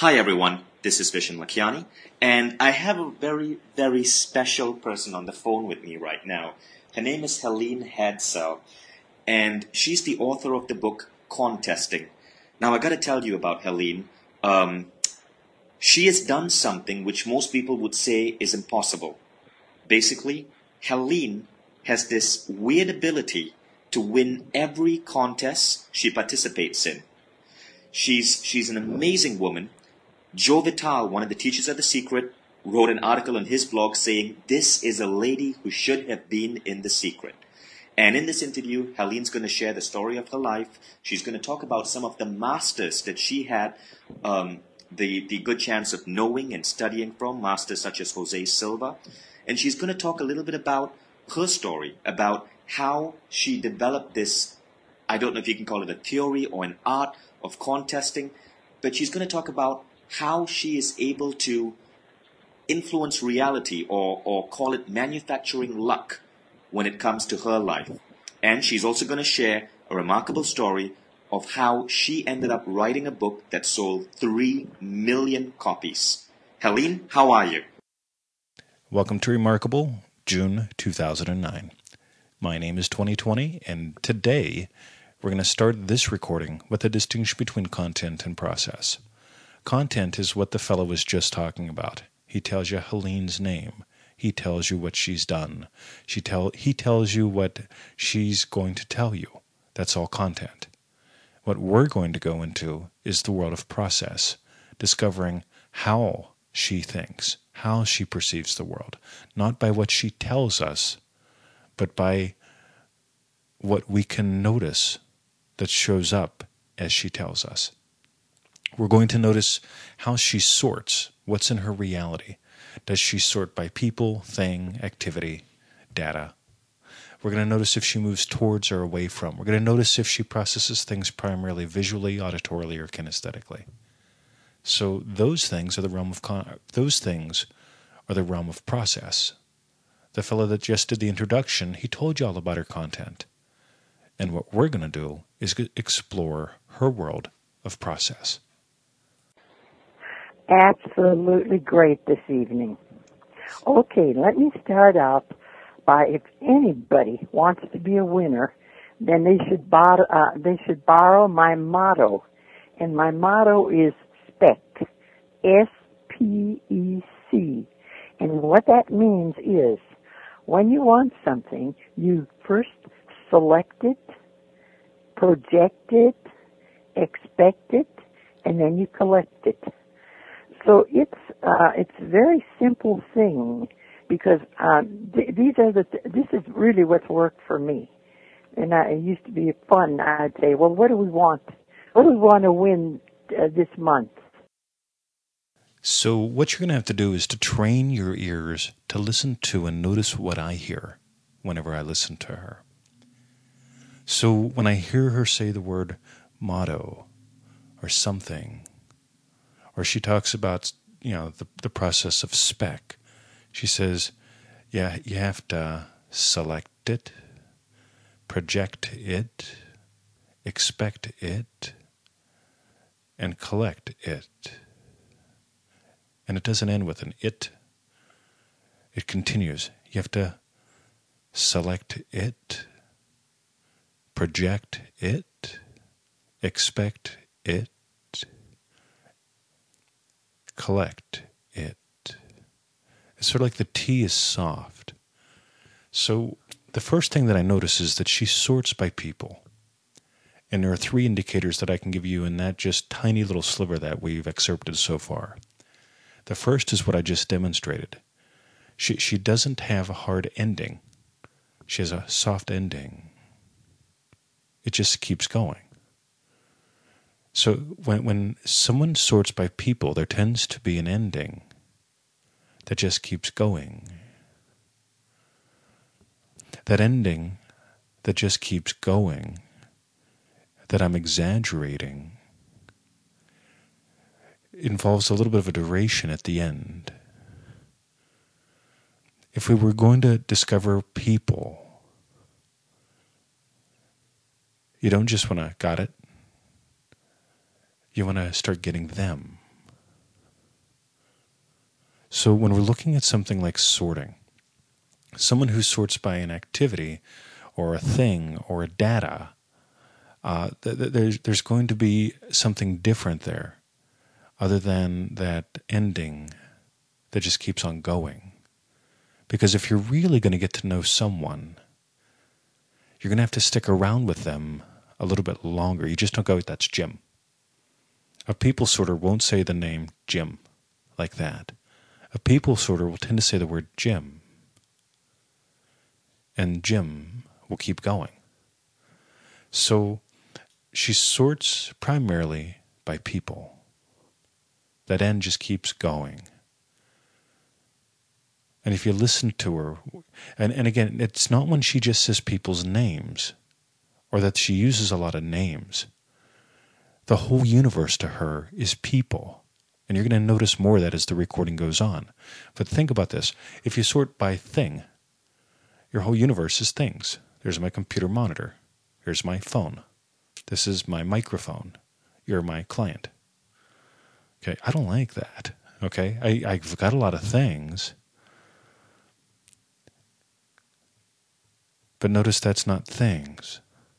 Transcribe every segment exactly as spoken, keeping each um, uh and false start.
Hi everyone, this is Vishen Lakiani, and I have a very, very special person on the phone with me right now. Her name is Helene Hadsell, and she's the author of the book Contesting. Now I gotta tell you about Helene. Um, she has done something which most people would say is impossible. Basically, Helene has this weird ability to win every contest she participates in. She's, she's an amazing woman. Joe Vitale, one of the teachers at The Secret, wrote an article on his blog saying, "This is a lady who should have been in The Secret." And in this interview, Helene's going to share the story of her life. She's going to talk about some of the masters that she had um, the, the good chance of knowing and studying from, masters such as Jose Silva. And she's going to talk a little bit about her story, about how she developed this, I don't know if you can call it a theory or an art of contesting, but she's going to talk about how she is able to influence reality or, or call it manufacturing luck when it comes to her life. And she's also going to share a remarkable story of how she ended up writing a book that sold three million copies. Helene, how are you? Welcome to Remarkable, June two thousand nine. My name is twenty twenty, and today we're going to start this recording with a distinction between content and process. Content is what the fellow was just talking about. He tells you Helene's name. He tells you what she's done. She tell He tells you what she's going to tell you. That's all content. What we're going to go into is the world of process, discovering how she thinks, how she perceives the world, not by what she tells us, but by what we can notice that shows up as she tells us. We're going to notice how she sorts what's in her reality. Does she sort by people, thing, activity, data? We're going to notice if she moves towards or away from. We're going to notice if she processes things primarily visually, auditorily, or kinesthetically. So those things are the realm of con- those things are the realm of process. The fellow that just did the introduction, he told you all about her content. And what we're going to do is explore her world of process. Absolutely great this evening. Okay, let me start out by, if anybody wants to be a winner, then they should borrow, uh, they should borrow my motto. And my motto is SPEC, S P E C. And what that means is, when you want something, you first select it, project it, expect it, and then you collect it. So it's uh, it's a very simple thing because uh, th- these are the th- this is really what's worked for me. And I, it used to be fun. I'd say, well, what do we want? What do we want to win uh, this month? So what you're going to have to do is to train your ears to listen to and notice what I hear whenever I listen to her. So when I hear her say the word motto or something, or she talks about, you know, the, the process of spec, she says, yeah, you have to select it, project it, expect it, and collect it. And it doesn't end with an it. It continues. You have to select it, project it, expect it, collect it. It's sort of like the T is soft. So the first thing that I notice is that she sorts by people. And there are three indicators that I can give you in that just tiny little sliver that we've excerpted so far. The first is what I just demonstrated. She, she doesn't have a hard ending. She has a soft ending. It just keeps going. So when when someone sorts by people, there tends to be an ending that just keeps going. That ending that just keeps going, that I'm exaggerating, involves a little bit of a duration at the end. If we were going to discover people, you don't just want to, got it? You want to start getting them. So when we're looking at something like sorting, someone who sorts by an activity or a thing or a data, uh, th- th- there's, there's going to be something different there other than that ending that just keeps on going. Because if you're really going to get to know someone, you're going to have to stick around with them a little bit longer. You just don't go, that's Jim. A people sorter won't say the name Jim like that. A people sorter will tend to say the word Jim. And Jim will keep going. So she sorts primarily by people. That end just keeps going. And if you listen to her, and, and again, it's not when she just says people's names, or that she uses a lot of names. The whole universe to her is people. And you're going to notice more of that as the recording goes on. But think about this. If you sort by thing, your whole universe is things. There's my computer monitor. Here's my phone. This is my microphone. You're my client. Okay, I don't like that. Okay, I, I've got a lot of things. But notice that's not things.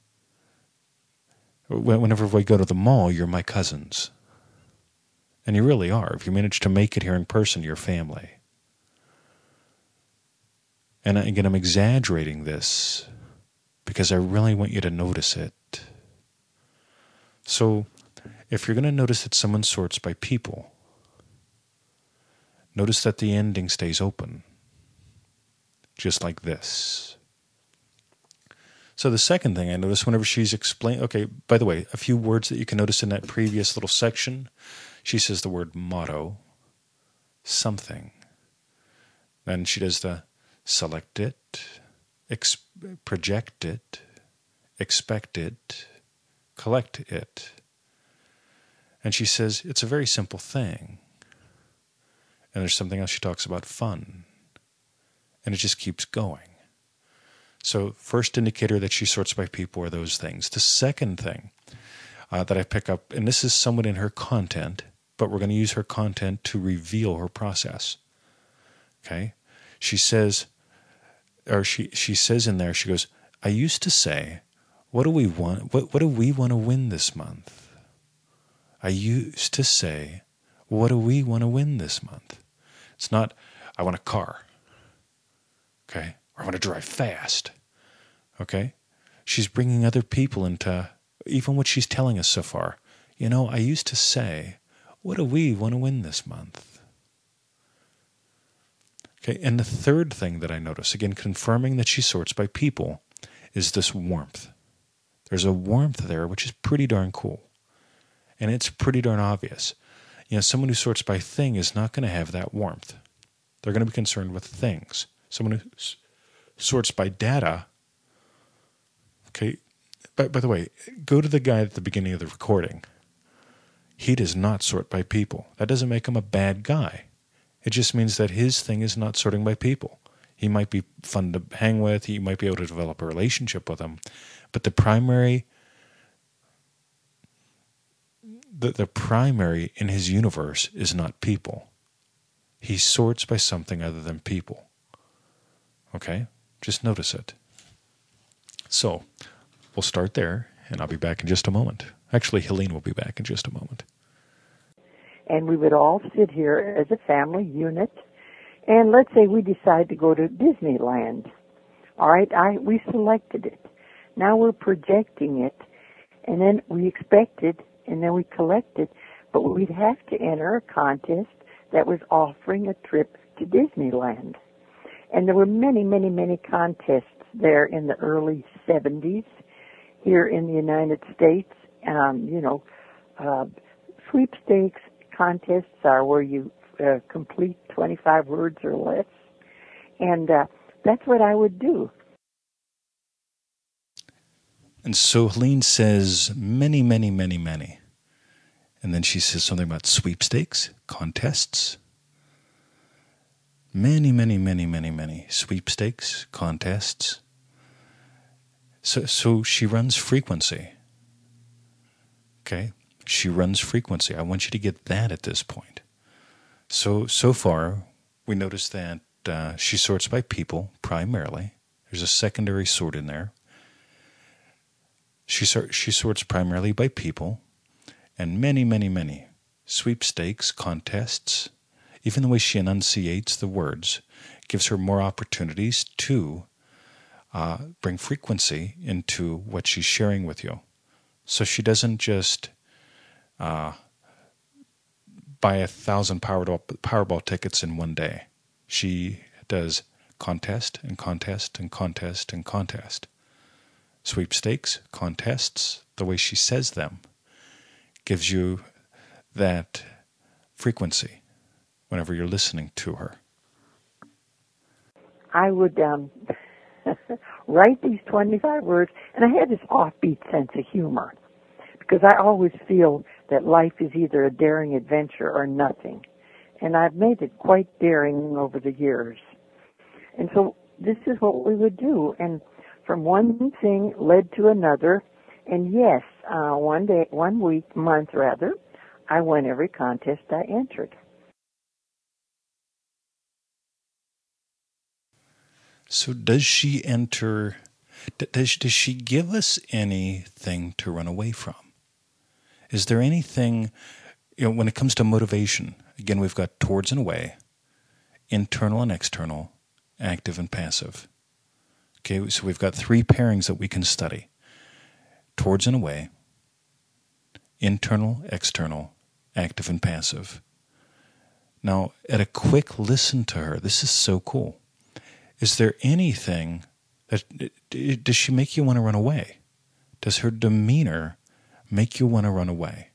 Whenever we go to the mall, you're my cousins. And you really are. If you manage to make it here in person, you're family. And again, I'm exaggerating this because I really want you to notice it. So, if you're going to notice that someone sorts by people, notice that the ending stays open. Just like this. So the second thing I notice whenever she's explaining, okay, by the way, a few words that you can notice in that previous little section. She says the word motto, something. Then she does the select it, ex- project it, expect it, collect it. And she says it's a very simple thing. And there's something else she talks about, fun. And it just keeps going. So first indicator that she sorts by people are those things. The second thing uh, that I pick up, and this is somewhat in her content, but we're going to use her content to reveal her process. Okay? She says, or she, she says in there, she goes, I used to say, what do we want, what, what do we want to win this month? I used to say, what do we want to win this month? It's not, I want a car. Okay? Or I want to drive fast. Okay? She's bringing other people into even what she's telling us so far. You know, I used to say, what do we want to win this month? Okay, and the third thing that I notice, again, confirming that she sorts by people, is this warmth. There's a warmth there which is pretty darn cool. And it's pretty darn obvious. You know, someone who sorts by thing is not going to have that warmth. They're going to be concerned with things. Someone who s- sorts by data, okay, by, by the way, go to the guy at the beginning of the recording. He does not sort by people. That doesn't make him a bad guy. It just means that his thing is not sorting by people. He might be fun to hang with. He might be able to develop a relationship with them. But the primary, the, the primary in his universe is not people. He sorts by something other than people. Okay? Just notice it. So, we'll start there, and I'll be back in just a moment. Actually, Helene will be back in just a moment. And we would all sit here as a family unit, and let's say we decide to go to Disneyland. All right, I we selected it. Now we're projecting it, and then we expected, and then we collected, but we'd have to enter a contest that was offering a trip to Disneyland. And there were many, many, many contests there in the early seventies here in the United States. Um, you know, uh, sweepstakes contests are where you uh, complete twenty-five words or less. And uh, that's what I would do. And so Helene says many, many, many, many. And then she says something about sweepstakes, contests. Many, many, many, many, many sweepstakes, contests. So, so she runs frequency. Okay? She runs frequency. I want you to get that at this point. So, so far, we notice that uh, she sorts by people primarily. There's a secondary sort in there. She, sort, she sorts primarily by people, and many, many, many sweepstakes, contests, even the way she enunciates the words gives her more opportunities to uh, bring frequency into what she's sharing with you. So she doesn't just uh, buy a thousand Powerball, Powerball tickets in one day. She does contest and contest and contest and contest. Sweepstakes, contests, the way she says them gives you that frequency whenever you're listening to her. I would um, write these twenty-five words, and I had this offbeat sense of humor because I always feel that life is either a daring adventure or nothing. And I've made it quite daring over the years. And so this is what we would do. And from one thing led to another. And yes, uh, one day, one week, month rather, I won every contest I entered. So does she enter, does, does she give us anything to run away from? Is there anything, you know, when it comes to motivation, again, we've got towards and away, internal and external, active and passive. Okay, so we've got three pairings that we can study. Towards and away, internal, external, active and passive. Now, at a quick listen to her, this is so cool. Is there anything that, does she make you want to run away? Does her demeanor make you want to run away?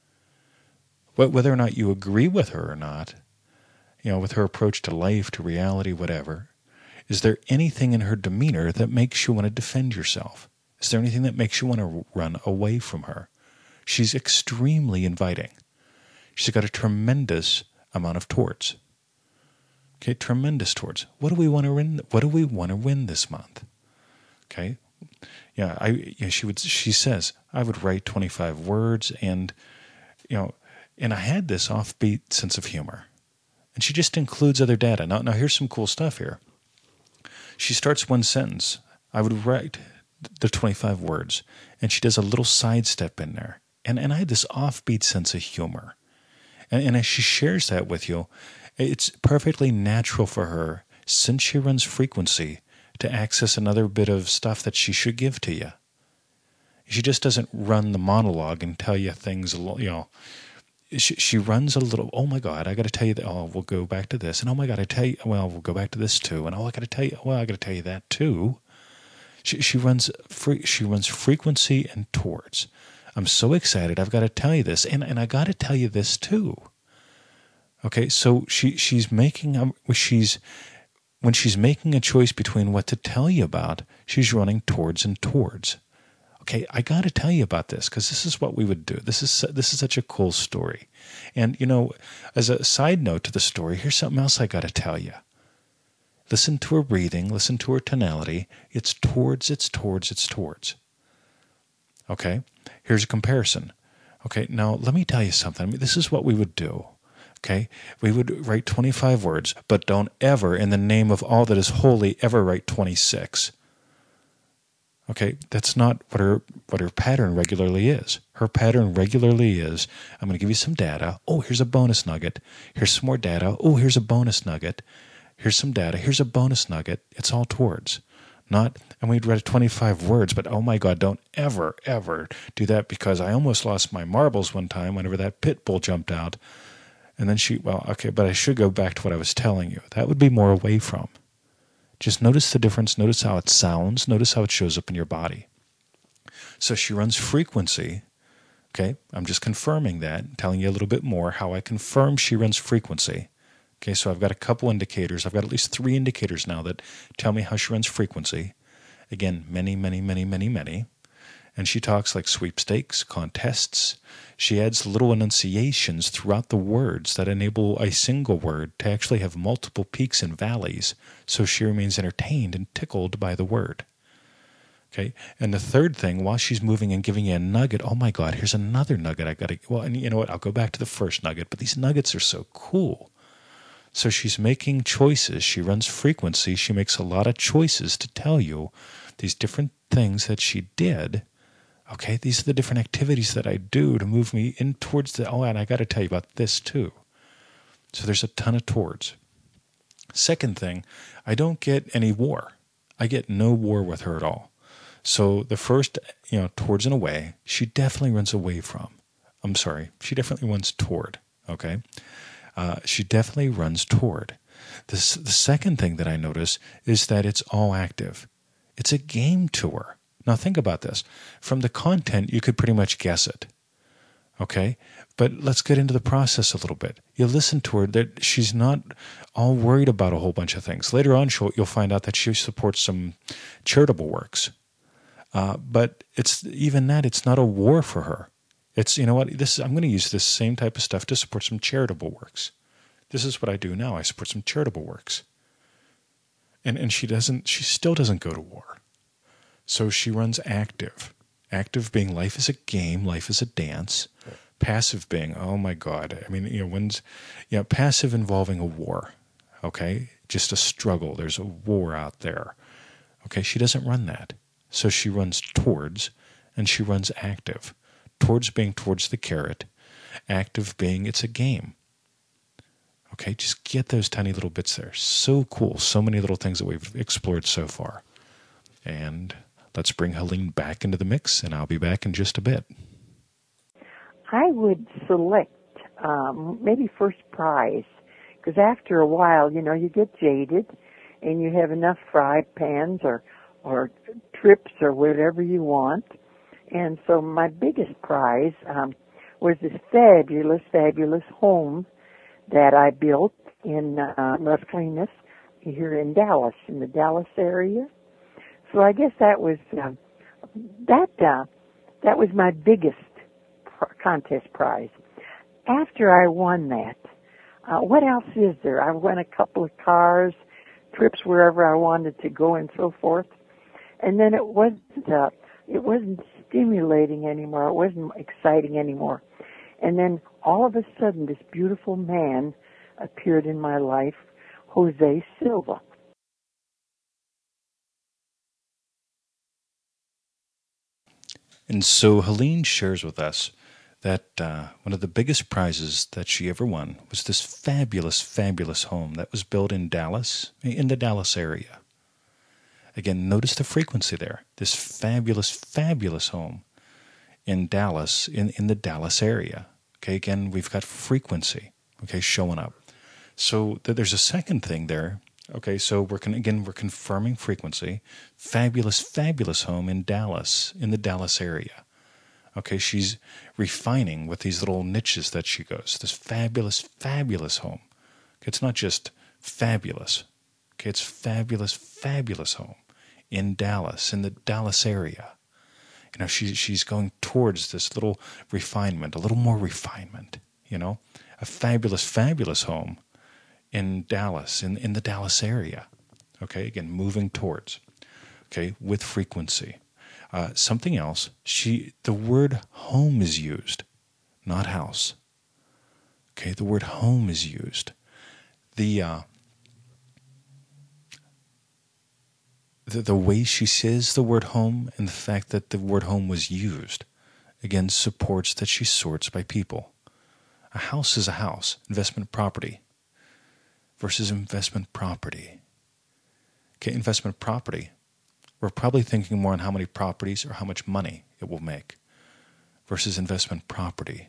Whether or not you agree with her or not, you know, with her approach to life, to reality, whatever, is there anything in her demeanor that makes you want to defend yourself? Is there anything that makes you want to run away from her? She's extremely inviting. She's got a tremendous amount of towards. Okay, tremendous towards. What do we want to win? What do we want to win this month? Okay, yeah, I. Yeah, she would. She says I would write twenty-five words, and you know, and I had this offbeat sense of humor, and she just includes other data. Now, now here's some cool stuff here. She starts one sentence. I would write the twenty-five words, and she does a little sidestep in there, and and I had this offbeat sense of humor, and, and as she shares that with you, it's perfectly natural for her, since she runs frequency, to access another bit of stuff that she should give to you. She just doesn't run the monologue and tell you things, you know. She, she runs a little, oh my God, I got to tell you that, oh, we'll go back to this. And oh my God, I tell you, well, we'll go back to this too. And oh, I got to tell you, well, I got to tell you that too. She, she runs free, she runs frequency and towards. I'm so excited, I've got to tell you this. And, and I got to tell you this too. Okay, so she she's making a, she's when she's making a choice between what to tell you about, she's running towards and towards. Okay, I got to tell you about this because this is what we would do. This is this is such a cool story, and you know, as a side note to the story, here's something else I got to tell you. Listen to her breathing. Listen to her tonality. It's towards. It's towards. It's towards. Okay, here's a comparison. Okay, now let me tell you something. I mean, this is what we would do. Okay, we would write twenty-five words, but don't ever, in the name of all that is holy, ever write twenty-six. Okay, that's not what her what her pattern regularly is. Her pattern regularly is, I'm going to give you some data. Oh, here's a bonus nugget. Here's some more data. Oh, here's a bonus nugget. Here's some data. Here's a bonus nugget. It's all towards. Not, and we'd read twenty-five words, but oh my God, don't ever, ever do that because I almost lost my marbles one time whenever that pit bull jumped out. And then she, well, okay, but I should go back to what I was telling you. That would be more away from. Just notice the difference. Notice how it sounds. Notice how it shows up in your body. So she runs frequency. Okay, I'm just confirming that, telling you a little bit more how I confirm she runs frequency. Okay, so I've got a couple indicators. I've got at least three indicators now that tell me how she runs frequency. Again, many, many, many, many, many. And she talks like sweepstakes, contests. She adds little enunciations throughout the words that enable a single word to actually have multiple peaks and valleys, so she remains entertained and tickled by the word. Okay, and the third thing, while she's moving and giving you a nugget, oh my God, here's another nugget I got to, well, and you know what, I'll go back to the first nugget, but these nuggets are so cool. So she's making choices. She runs frequency. She makes a lot of choices to tell you these different things that she did. Okay, these are the different activities that I do to move me in towards the, oh, and I got to tell you about this too. So there's a ton of towards. Second thing, I don't get any war. I get no war with her at all. So the first, you know, towards and away, she definitely runs away from. I'm sorry, she definitely runs toward, okay? Uh, she definitely runs toward. This, the second thing that I notice is that it's all active. It's a game to her. Now think about this. From the content, you could pretty much guess it, okay? But let's get into the process a little bit. You listen to her, that she's not all worried about a whole bunch of things. Later on, she'll, you'll find out that she supports some charitable works. Uh, but it's even that, it's not a war for her. It's, you know what, this I'm going to use this same type of stuff to support some charitable works. This is what I do now. I support some charitable works. And and she doesn't, she still doesn't go to war. So she runs active. Active being life is a game, life is a dance. Passive being, oh my God, I mean, you know, when's, you know, passive involving a war, okay? Just a struggle. There's a war out there. Okay, she doesn't run that. So she runs towards, and she runs active. Towards being towards the carrot, active being it's a game. Okay, just get those tiny little bits there. So cool. So many little things that we've explored so far. And let's bring Helene back into the mix, and I'll be back in just a bit. I would select um, maybe first prize, because after a while, you know, you get jaded, and you have enough fry pans or or trips or whatever you want. And so my biggest prize um, was this fabulous, fabulous home that I built in uh, Las Colinas here in Dallas, in the Dallas area. So I guess that was uh, that uh, that was my biggest pr- contest prize. After I won that, uh, what else is there? I won a couple of cars, trips wherever I wanted to go, and so forth. And then it wasn't uh, it wasn't stimulating anymore. It wasn't exciting anymore. And then all of a sudden, this beautiful man appeared in my life, Jose Silva. And so Helene shares with us that uh, one of the biggest prizes that she ever won was this fabulous, fabulous home that was built in Dallas, in the Dallas area. Again, notice the frequency there. This fabulous, fabulous home in Dallas, in, in the Dallas area. Okay, again, we've got frequency, okay, showing up. So th- there's a second thing there. Okay, so we're con- again, we're confirming frequency. Fabulous, fabulous home in Dallas, in the Dallas area. Okay, she's refining with these little niches that she goes. This fabulous, fabulous home. Okay, it's not just fabulous. Okay, it's fabulous, fabulous home in Dallas, in the Dallas area. You know, she, she's going towards this little refinement, a little more refinement, you know. A fabulous, fabulous home in Dallas, in, in the Dallas area. Okay, again, moving towards, okay, with frequency. Uh, something else, she the word home is used, not house. Okay, the word home is used. The uh, the, the way she says the word home and the fact that the word home was used, again, supports that she sorts by people. A house is a house, investment property versus investment property. Okay, investment property. We're probably thinking more on how many properties or how much money it will make versus investment property.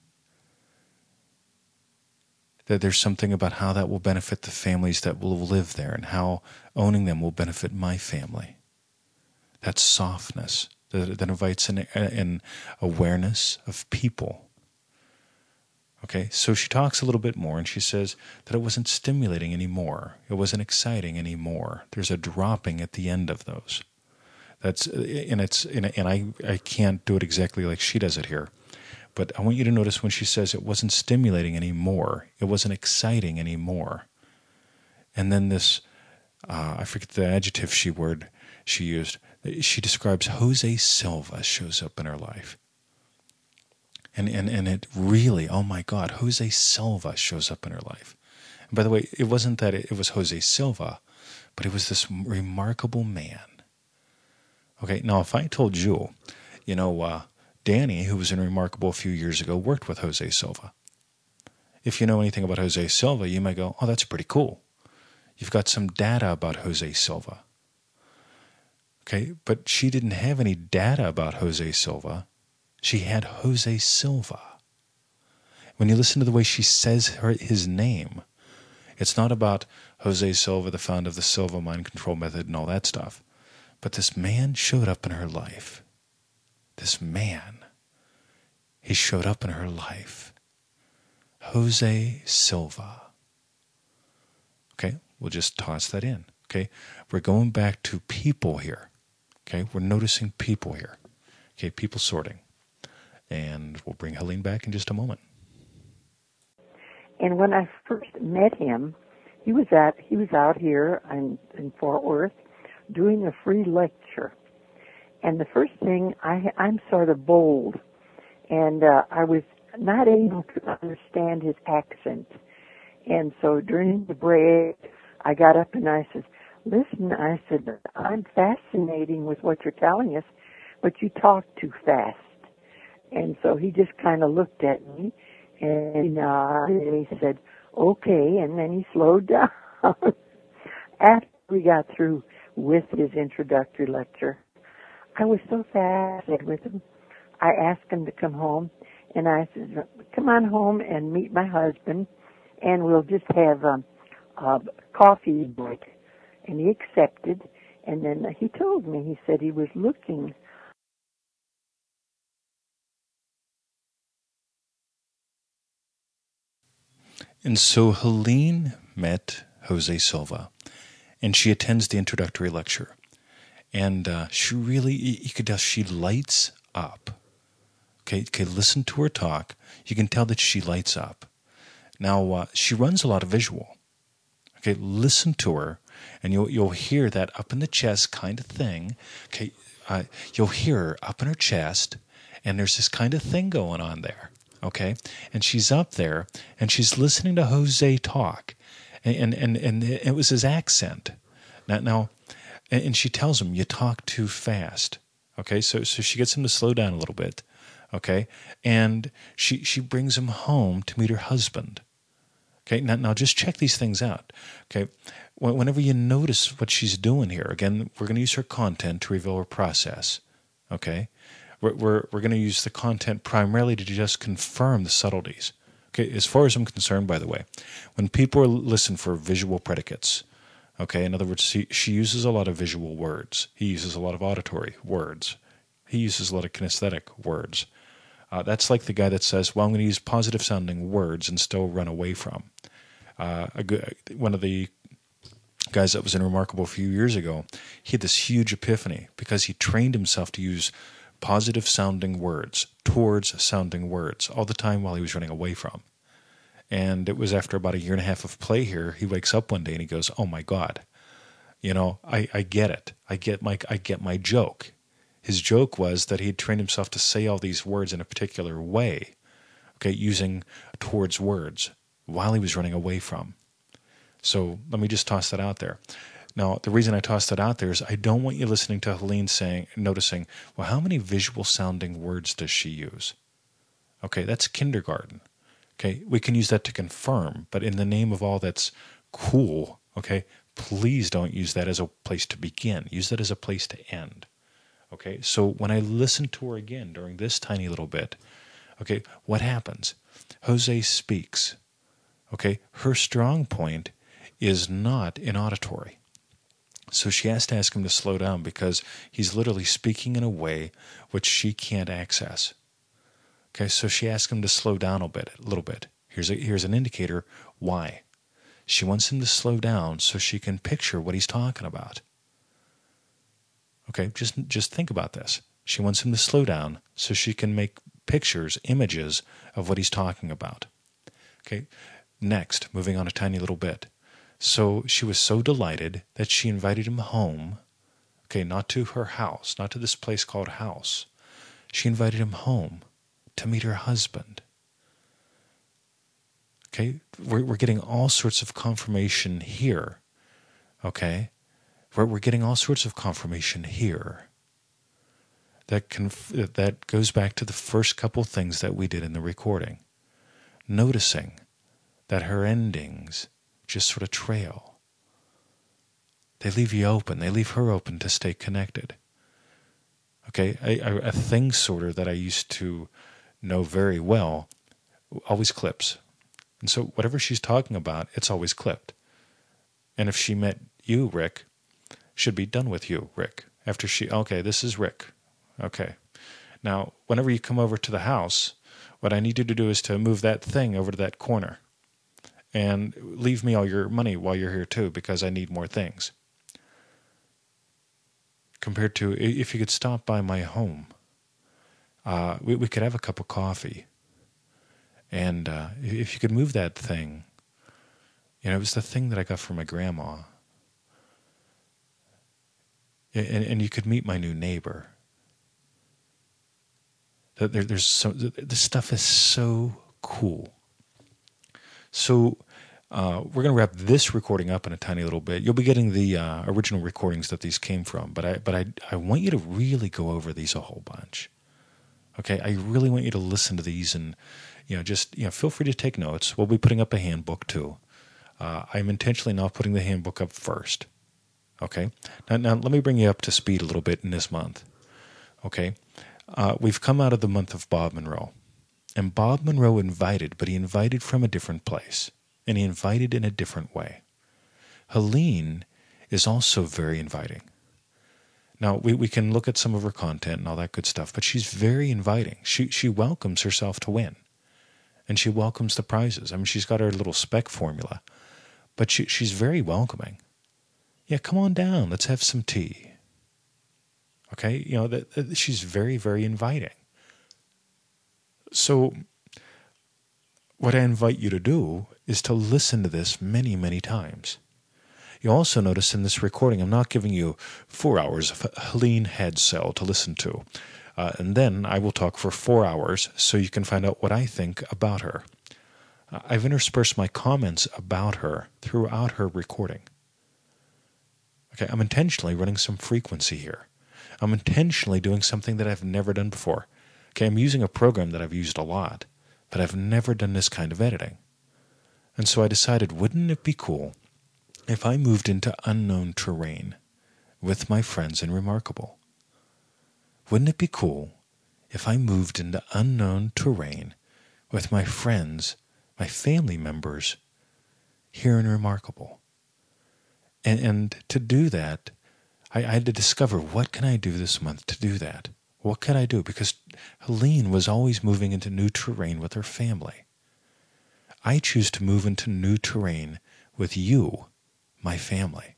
That there's something about how that will benefit the families that will live there and how owning them will benefit my family. That softness that, that invites an, an awareness of people. Okay, so she talks a little bit more and she says that it wasn't stimulating anymore. It wasn't exciting anymore. There's a dropping at the end of those. That's and it's and, and I, I can't do it exactly like she does it here. But I want you to notice when she says it wasn't stimulating anymore, it wasn't exciting anymore. And then this, uh, I forget the adjective she word she used. She describes Jose Silva shows up in her life. And, and and it really, oh my God, Jose Silva shows up in her life. And by the way, it wasn't that it, it was Jose Silva, but it was this remarkable man. Okay, now if I told you, you know, uh, Danny, who was in Remarkable a few years ago, worked with Jose Silva. If you know anything about Jose Silva, you might go, oh, that's pretty cool. You've got some data about Jose Silva. Okay, but she didn't have any data about Jose Silva. She had Jose Silva. When you listen to the way she says her, his name, it's not about Jose Silva, the founder of the Silva mind control method and all that stuff. But this man showed up in her life. This man, he showed up in her life. Jose Silva. Okay, we'll just toss that in. Okay, we're going back to people here. Okay, we're noticing people here. Okay, people sorting. And we'll bring Helene back in just a moment. And when I first met him, he was at he was out here in, in Fort Worth doing a free lecture. And the first thing, I, I'm sort of bold, and uh, I was not able to understand his accent. And so during the break, I got up and I said, listen, I said, I'm fascinating with what you're telling us, but you talk too fast. And so he just kind of looked at me, and he nodded, and he said, okay, and then he slowed down. After we got through with his introductory lecture, I was so fascinated with him. I asked him to come home, and I said, come on home and meet my husband, and we'll just have um, a coffee break. And he accepted, and then he told me, he said he was looking. And so Helene met Jose Silva, and she attends the introductory lecture. And uh, she really, you could tell she lights up. Okay, okay, listen to her talk. You can tell that she lights up. Now, uh, she runs a lot of visual. Okay, listen to her, and you'll you'll hear that up in the chest kind of thing. Okay, uh, you'll hear her up in her chest, and there's this kind of thing going on there. Okay, and she's up there, and she's listening to Jose talk, and and and it was his accent. Now, now, and she tells him, "You talk too fast." Okay, so so she gets him to slow down a little bit. Okay, and she she brings him home to meet her husband. Okay, now, now just check these things out. Okay, whenever you notice what she's doing here, again, we're going to use her content to reveal her process. Okay, we're we're, we're going to use the content primarily to just confirm the subtleties. Okay, as far as I'm concerned, by the way, when people listen for visual predicates, okay, in other words, she, she uses a lot of visual words. He uses a lot of auditory words. He uses a lot of kinesthetic words. Uh, that's like the guy that says, well, I'm going to use positive-sounding words and still run away from. Uh, a good, one of the guys that was in Remarkable a few years ago, he had this huge epiphany because he trained himself to use positive-sounding words, towards-sounding words, all the time while he was running away from. And it was after about a year and a half of play here, he wakes up one day and he goes, oh, my God, you know, I, I get it. I get my I get my joke. His joke was that he had trained himself to say all these words in a particular way, okay, using towards words while he was running away from. So let me just toss that out there. Now, the reason I toss that out there is I don't want you listening to Helene saying, noticing, well, how many visual-sounding words does she use? Okay, that's kindergarten. Okay, we can use that to confirm, but in the name of all that's cool, okay, please don't use that as a place to begin. Use that as a place to end. Okay, so when I listen to her again during this tiny little bit, okay, what happens? Jose speaks. Okay, her strong point is not in auditory. So she has to ask him to slow down because he's literally speaking in a way which she can't access. Okay, so she asks him to slow down a bit, a little bit. Here's a, here's an indicator why. She wants him to slow down so she can picture what he's talking about. Okay, just just think about this. She wants him to slow down so she can make pictures, images of what he's talking about. Okay, next, moving on a tiny little bit. So she was so delighted that she invited him home, okay, not to her house, not to this place called house. She invited him home to meet her husband. Okay, we're, we're getting all sorts of confirmation here. Okay, we're, we're getting all sorts of confirmation here. That conf- that goes back to the first couple things that we did in the recording. Noticing that her endings just sort of trail. They leave you open. They leave her open to stay connected. Okay, a, a, a thing sorter that I used to know very well always clips. And so whatever she's talking about, it's always clipped. And if she met you, Rick, should be done with you, Rick. After she, okay, this is Rick. Okay. Now, whenever you come over to the house, what I need you to do is to move that thing over to that corner. And leave me all your money while you're here too, because I need more things. Compared to if you could stop by my home, uh, we, we could have a cup of coffee. And uh, if you could move that thing, you know, it was the thing that I got from my grandma. And, and you could meet my new neighbor. There, there's so, this stuff is so cool. So uh, we're going to wrap this recording up in a tiny little bit. You'll be getting the uh, original recordings that these came from, but I but I I want you to really go over these a whole bunch. Okay, I really want you to listen to these and you know just you know feel free to take notes. We'll be putting up a handbook too. Uh, I'm intentionally not putting the handbook up first. Okay, now now let me bring you up to speed a little bit in this month. Okay, uh, we've come out of the month of Bob Monroe. And Bob Monroe invited, but he invited from a different place. And he invited in a different way. Helene is also very inviting. Now, we, we can look at some of her content and all that good stuff, but she's very inviting. She she welcomes herself to win. And she welcomes the prizes. I mean, she's got her little spec formula. But she she's very welcoming. Yeah, come on down. Let's have some tea. Okay? You know, that, that she's very, very inviting. So what I invite you to do is to listen to this many, many times. You also notice in this recording, I'm not giving you four hours of Helene Hadsell to listen to. Uh, and then I will talk for four hours so you can find out what I think about her. Uh, I've interspersed my comments about her throughout her recording. Okay, I'm intentionally running some frequency here. I'm intentionally doing something that I've never done before. Okay, I'm using a program that I've used a lot, but I've never done this kind of editing. And so I decided, wouldn't it be cool if I moved into unknown terrain with my friends in Remarkable? Wouldn't it be cool if I moved into unknown terrain with my friends, my family members here in Remarkable? And, and to do that, I, I had to discover, what can I do this month to do that? What can I do? Because Helene was always moving into new terrain with her family. I choose to move into new terrain with you, my family.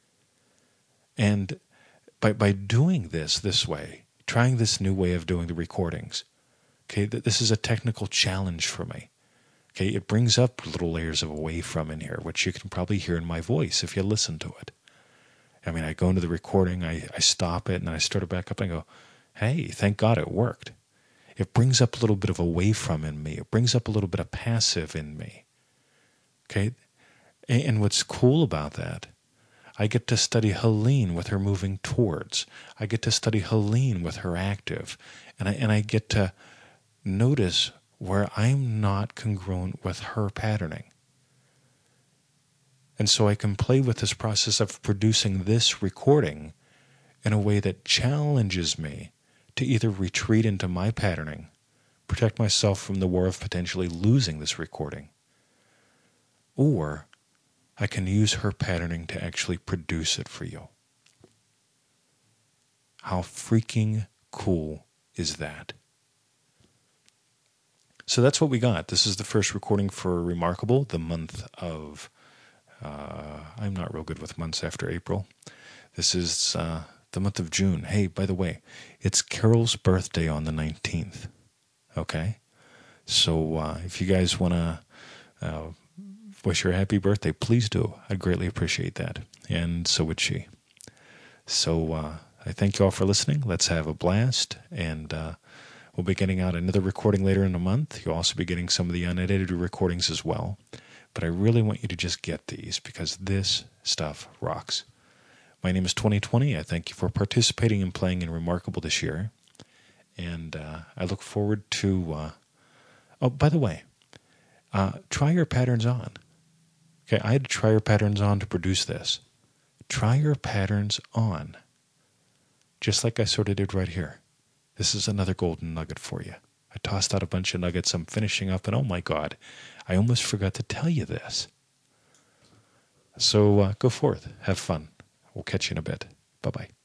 And by by doing this this way, trying this new way of doing the recordings, okay, this is a technical challenge for me. Okay, it brings up little layers of away from in here, which you can probably hear in my voice if you listen to it. I mean, I go into the recording, I, I stop it, and then I start it back up and I go, hey, thank God it worked. It brings up a little bit of away from in me. It brings up a little bit of passive in me. Okay? And what's cool about that, I get to study Helene with her moving towards. I get to study Helene with her active. And I, and I get to notice where I'm not congruent with her patterning. And so I can play with this process of producing this recording in a way that challenges me to either retreat into my patterning, protect myself from the war of potentially losing this recording, or I can use her patterning to actually produce it for you. How freaking cool is that? So that's what we got. This is the first recording for Remarkable, the month of, uh, I'm not real good with months after April. This is uh, the month of June. Hey, by the way, it's Carol's birthday on the nineteenth. Okay? So uh, if you guys want to uh, wish her a happy birthday, please do. I'd greatly appreciate that. And so would she. So uh, I thank you all for listening. Let's have a blast. And uh, We'll be getting out another recording later in the month. You'll also be getting some of the unedited recordings as well. But I really want you to just get these because this stuff rocks. My name is twenty twenty. I thank you for participating and playing in Remarkable this year. And uh, I look forward to... Uh, oh, by the way, uh, try your patterns on. Okay, I had to try your patterns on to produce this. Try your patterns on. Just like I sort of did right here. This is another golden nugget for you. I tossed out a bunch of nuggets. I'm finishing up, and oh my God, I almost forgot to tell you this. So uh, go forth. Have fun. We'll catch you in a bit. Bye-bye.